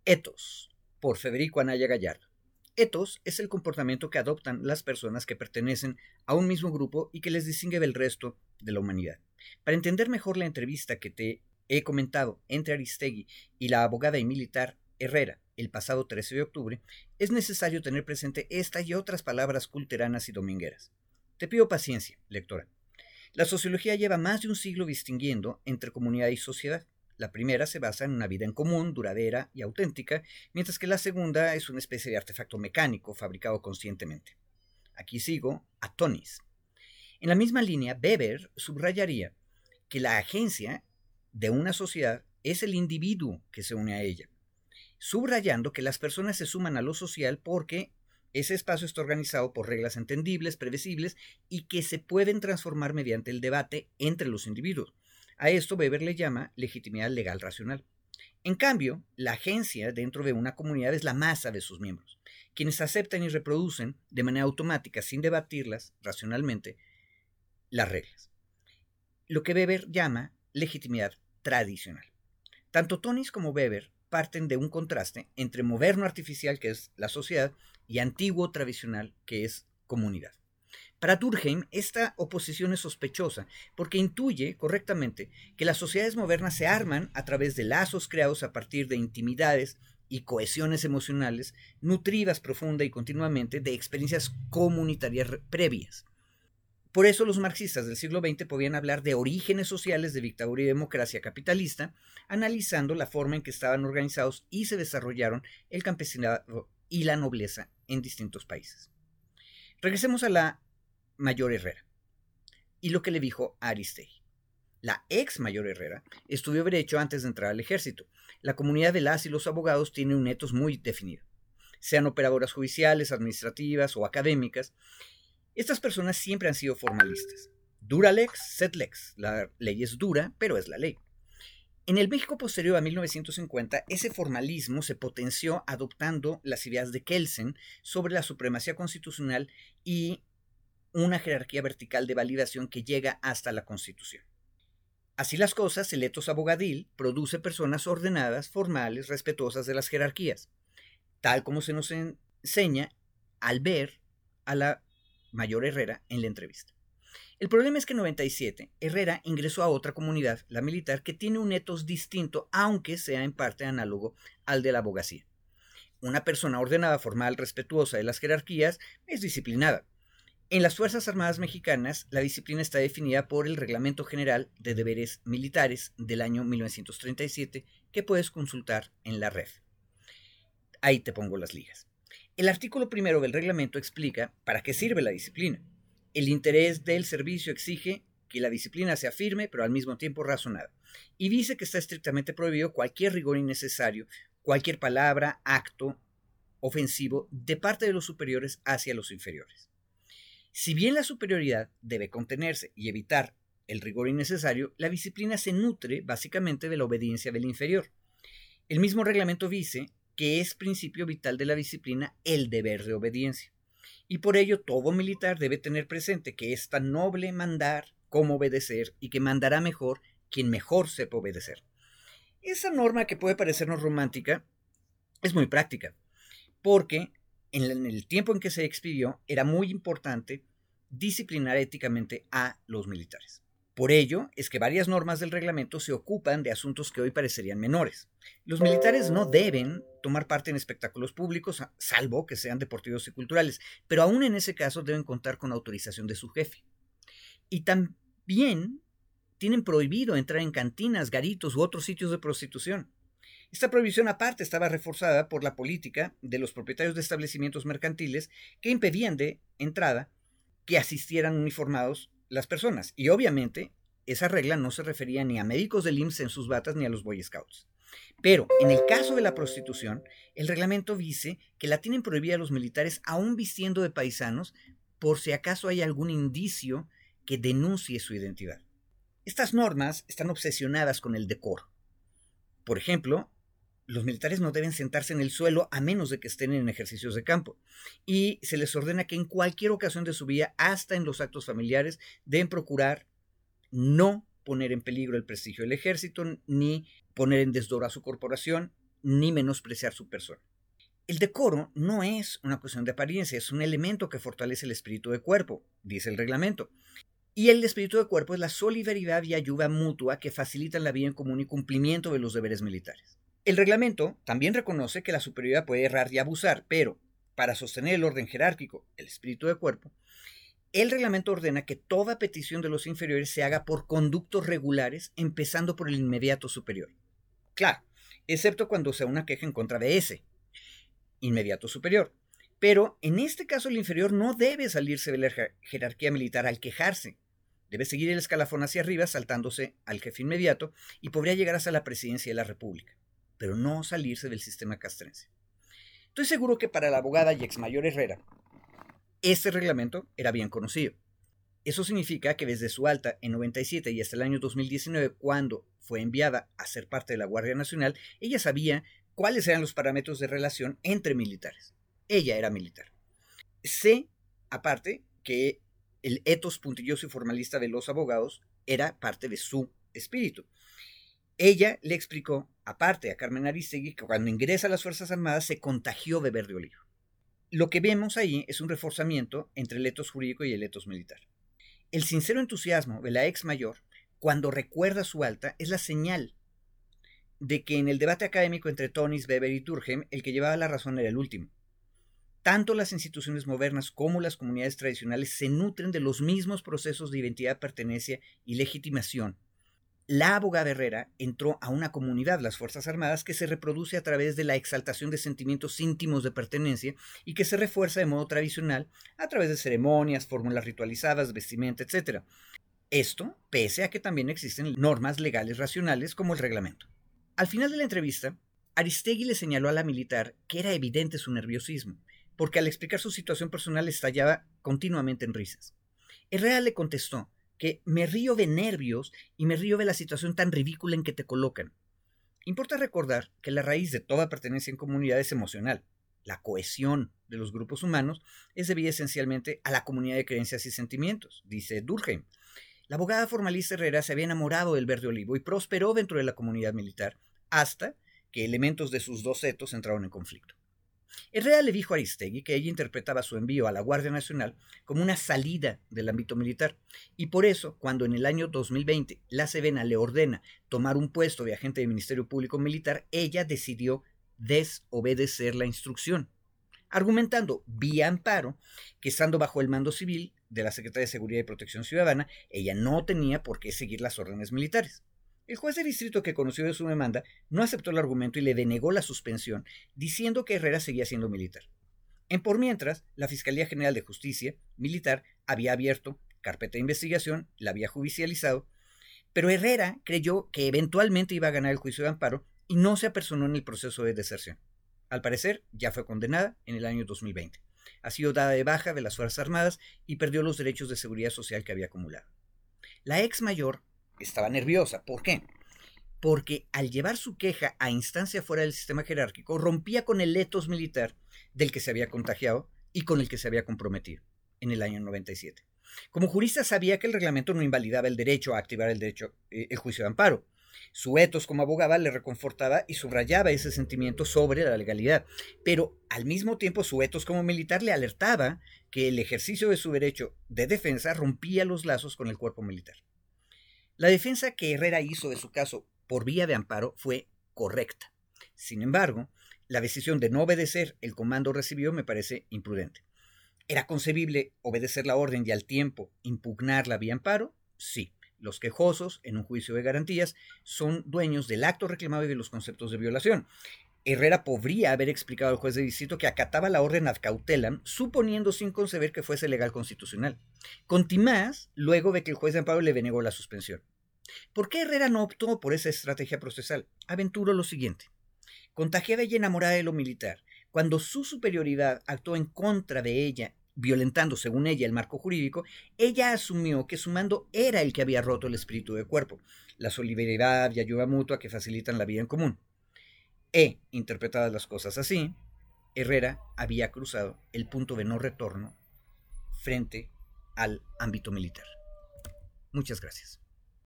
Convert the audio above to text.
Ethos, por Federico Anaya Gallardo. Ethos es el comportamiento que adoptan las personas que pertenecen a un mismo grupo y que les distingue del resto de la humanidad. Para entender mejor la entrevista que te he comentado entre Aristegui y la abogada y militar Herrera el pasado 13 de octubre, es necesario tener presente esta y otras palabras culteranas y domingueras. Te pido paciencia, lectora. La sociología lleva más de un siglo distinguiendo entre comunidad y sociedad. La primera se basa en una vida en común, duradera y auténtica, mientras que la segunda es una especie de artefacto mecánico fabricado conscientemente. Aquí sigo a Tonis. En la misma línea, Weber subrayaría que la agencia de una sociedad es el individuo que se une a ella, subrayando que las personas se suman a lo social porque ese espacio está organizado por reglas entendibles, previsibles y que se pueden transformar mediante el debate entre los individuos. A esto Weber le llama legitimidad legal racional. En cambio, la agencia dentro de una comunidad es la masa de sus miembros, quienes aceptan y reproducen de manera automática, sin debatirlas racionalmente, las reglas. Lo que Weber llama legitimidad tradicional. Tanto Tonis como Weber parten de un contraste entre moderno artificial, que es la sociedad, y antiguo tradicional, que es comunidad. Para Durkheim, esta oposición es sospechosa porque intuye correctamente que las sociedades modernas se arman a través de lazos creados a partir de intimidades y cohesiones emocionales nutridas profunda y continuamente de experiencias comunitarias previas. Por eso los marxistas del siglo XX podían hablar de orígenes sociales de dictadura y democracia capitalista, analizando la forma en que estaban organizados y se desarrollaron el campesinado y la nobleza en distintos países. Regresemos a la Mayor Herrera y lo que le dijo a Aristegui. La ex Mayor Herrera estudió Derecho antes de entrar al ejército. La comunidad de las y los abogados tiene un ethos muy definido. Sean operadoras judiciales, administrativas o académicas, estas personas siempre han sido formalistas. Dura lex, sed lex. La ley es dura, pero es la ley. En el México posterior a 1950, ese formalismo se potenció adoptando las ideas de Kelsen sobre la supremacía constitucional y una jerarquía vertical de validación que llega hasta la Constitución. Así las cosas, el ethos abogadil produce personas ordenadas, formales, respetuosas de las jerarquías, tal como se nos enseña al ver a la Mayor Herrera en la entrevista. El problema es que en 97 Herrera ingresó a otra comunidad, la militar, que tiene un ethos distinto, aunque sea en parte análogo al de la abogacía. Una persona ordenada, formal, respetuosa de las jerarquías, es disciplinada. En las Fuerzas Armadas Mexicanas, la disciplina está definida por el Reglamento General de Deberes Militares del año 1937, que puedes consultar en la red. Ahí te pongo las ligas. El artículo primero del reglamento explica para qué sirve la disciplina. El interés del servicio exige que la disciplina sea firme, pero al mismo tiempo razonada. Y dice que está estrictamente prohibido cualquier rigor innecesario, cualquier palabra, acto ofensivo de parte de los superiores hacia los inferiores. Si bien la superioridad debe contenerse y evitar el rigor innecesario, la disciplina se nutre básicamente de la obediencia del inferior. El mismo reglamento dice que es principio vital de la disciplina el deber de obediencia. Y por ello todo militar debe tener presente que es tan noble mandar como obedecer y que mandará mejor quien mejor sepa obedecer. Esa norma que puede parecernos romántica es muy práctica, porque en el tiempo en que se expidió era muy importante disciplinar éticamente a los militares. Por ello es que varias normas del reglamento se ocupan de asuntos que hoy parecerían menores. Los militares no deben tomar parte en espectáculos públicos, salvo que sean deportivos y culturales, pero aún en ese caso deben contar con autorización de su jefe. Y también tienen prohibido entrar en cantinas, garitos u otros sitios de prostitución. Esta prohibición aparte estaba reforzada por la política de los propietarios de establecimientos mercantiles que impedían de entrada que asistieran uniformados las personas. Y obviamente esa regla no se refería ni a médicos del IMSS en sus batas ni a los Boy Scouts. Pero en el caso de la prostitución, el reglamento dice que la tienen prohibida los militares aún vistiendo de paisanos por si acaso hay algún indicio que denuncie su identidad. Estas normas están obsesionadas con el decoro. Por ejemplo, los militares no deben sentarse en el suelo a menos de que estén en ejercicios de campo. Y se les ordena que en cualquier ocasión de su vida, hasta en los actos familiares, deben procurar no poner en peligro el prestigio del ejército, ni poner en desdoro a su corporación, ni menospreciar su persona. El decoro no es una cuestión de apariencia, es un elemento que fortalece el espíritu de cuerpo, dice el reglamento. Y el espíritu de cuerpo es la solidaridad y ayuda mutua que facilitan la vida en común y cumplimiento de los deberes militares. El reglamento también reconoce que la superioridad puede errar y abusar, pero para sostener el orden jerárquico, el espíritu de cuerpo, el reglamento ordena que toda petición de los inferiores se haga por conductos regulares, empezando por el inmediato superior. Claro, excepto cuando sea una queja en contra de ese inmediato superior. Pero en este caso el inferior no debe salirse de la jerarquía militar al quejarse. Debe seguir el escalafón hacia arriba, saltándose al jefe inmediato, y podría llegar hasta la presidencia de la República, pero no salirse del sistema castrense. Estoy seguro que para la abogada y exmayor Herrera, este reglamento era bien conocido. Eso significa que desde su alta en 97 y hasta el año 2019, cuando fue enviada a ser parte de la Guardia Nacional, ella sabía cuáles eran los parámetros de relación entre militares. Ella era militar. Sé, aparte, que el ethos puntilloso y formalista de los abogados era parte de su espíritu. Ella le explicó, aparte a Carmen Aristegui, que cuando ingresa a las Fuerzas Armadas se contagió de verde olivo. Lo que vemos ahí es un reforzamiento entre el ethos jurídico y el ethos militar. El sincero entusiasmo de la ex mayor, cuando recuerda su alta, es la señal de que en el debate académico entre Tonis, Weber y Durkheim, el que llevaba la razón era el último. Tanto las instituciones modernas como las comunidades tradicionales se nutren de los mismos procesos de identidad, pertenencia y legitimación. La abogada Herrera entró a una comunidad, las Fuerzas Armadas, que se reproduce a través de la exaltación de sentimientos íntimos de pertenencia y que se refuerza de modo tradicional a través de ceremonias, fórmulas ritualizadas, vestimenta, etc. Esto pese a que también existen normas legales racionales como el reglamento. Al final de la entrevista, Aristegui le señaló a la militar que era evidente su nerviosismo, porque al explicar su situación personal estallaba continuamente en risas. Herrera le contestó que me río de nervios y me río de la situación tan ridícula en que te colocan. Importa recordar que la raíz de toda pertenencia en comunidad es emocional. La cohesión de los grupos humanos es debida esencialmente a la comunidad de creencias y sentimientos, dice Durkheim. La abogada formalista Herrera se había enamorado del verde olivo y prosperó dentro de la comunidad militar, hasta que elementos de sus dos ethos entraron en conflicto. Herrera le dijo a Aristegui que ella interpretaba su envío a la Guardia Nacional como una salida del ámbito militar, y por eso, cuando en el año 2020 la Sedena le ordena tomar un puesto de agente del Ministerio Público Militar, ella decidió desobedecer la instrucción, argumentando vía amparo que estando bajo el mando civil de la Secretaría de Seguridad y Protección Ciudadana, ella no tenía por qué seguir las órdenes militares. El juez de distrito que conoció de su demanda no aceptó el argumento y le denegó la suspensión, diciendo que Herrera seguía siendo militar. En por mientras, la Fiscalía General de Justicia Militar había abierto carpeta de investigación, la había judicializado, pero Herrera creyó que eventualmente iba a ganar el juicio de amparo y no se apersonó en el proceso de deserción. Al parecer, ya fue condenada en el año 2020. Ha sido dada de baja de las Fuerzas Armadas y perdió los derechos de seguridad social que había acumulado. La ex mayor estaba nerviosa. ¿Por qué? Porque al llevar su queja a instancia fuera del sistema jerárquico, rompía con el ethos militar del que se había contagiado y con el que se había comprometido en el año 97. Como jurista sabía que el reglamento no invalidaba el derecho a activar el juicio de amparo. Su ethos como abogada le reconfortaba y subrayaba ese sentimiento sobre la legalidad, pero al mismo tiempo su ethos como militar le alertaba que el ejercicio de su derecho de defensa rompía los lazos con el cuerpo militar. La defensa que Herrera hizo de su caso por vía de amparo fue correcta. Sin embargo, la decisión de no obedecer el comando recibido me parece imprudente. ¿Era concebible obedecer la orden y al tiempo impugnarla vía amparo? Sí. Los quejosos, en un juicio de garantías, son dueños del acto reclamado y de los conceptos de violación. Herrera podría haber explicado al juez de distrito que acataba la orden ad cautelam, suponiendo sin conceber que fuese legal constitucional. Contimás, luego de que el juez de amparo le denegó la suspensión. ¿Por qué Herrera no optó por esa estrategia procesal? Aventuro lo siguiente. Contagiada y enamorada de lo militar, cuando su superioridad actuó en contra de ella, violentando, según ella, el marco jurídico, ella asumió que su mando era el que había roto el espíritu de cuerpo, la solidaridad y ayuda mutua que facilitan la vida en común. Interpretadas las cosas así, Herrera había cruzado el punto de no retorno frente al ámbito militar. Muchas gracias.